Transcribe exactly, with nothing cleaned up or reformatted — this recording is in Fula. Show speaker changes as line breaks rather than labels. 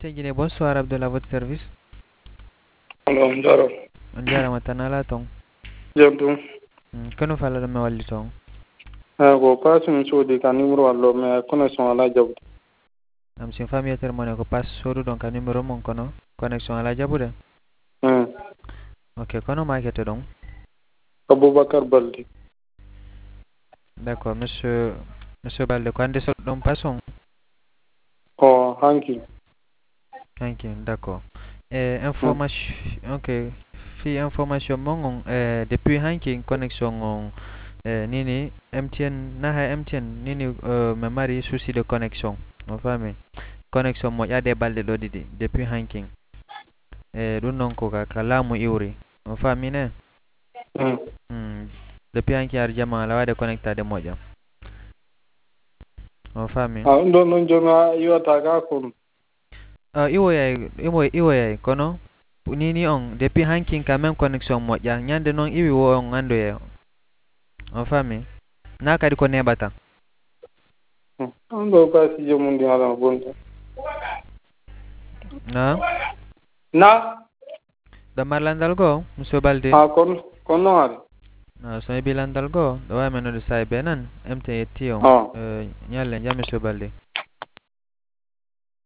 Tegine bonsoir Abdullah, votre service.
Alo, njaro.
Njara matanala tong.
Jamtu.
Kano fala me walli tong.
Ha ko pasin sodi ka numero allo me connexion ala jabu.
Am sin famille ter moné ko pass sodu donc a numéro mon kono connexion ala jabude.
Hmm.
Ok, kono ma kete donc.
Abubakar Baldi.
D'accord, monsieur monsieur Balde ko ande so don passon.
Oh, hanki.
Thank you, d'accord. Eh
Hmm.
information ok. Fi information mon eh depuis hanking connexion on eh nini M T N na ha M T N nini euh, me mari souci de connexion. On fami. Connexion mo yade balde do didi depuis hanking. E ɗum noon ko ka laamu iwri on famine.
Hmm.
mm. Depuis hanki ar jama ala waɗe connectade moƴƴam on fami.
Ah, ndo non jonga yota ka kun.
uh, iwoyay iwo iwoyay kono nini on depuis hankin ka même connexion moƴƴa ñande noon iwi wo on andoye on fami na kadi ko neɓata.
Hmm. Ndo ka si jomundi ala bonta.
Na
Na.
ɗo marlandal goo monsieur Balde.
Ah, kon kon no ari.
Uh, so e bilandal goo ɗo wawi men node sahi be nan M T N yetti on
Ah.
uh, ñallen jam monsieur Balde.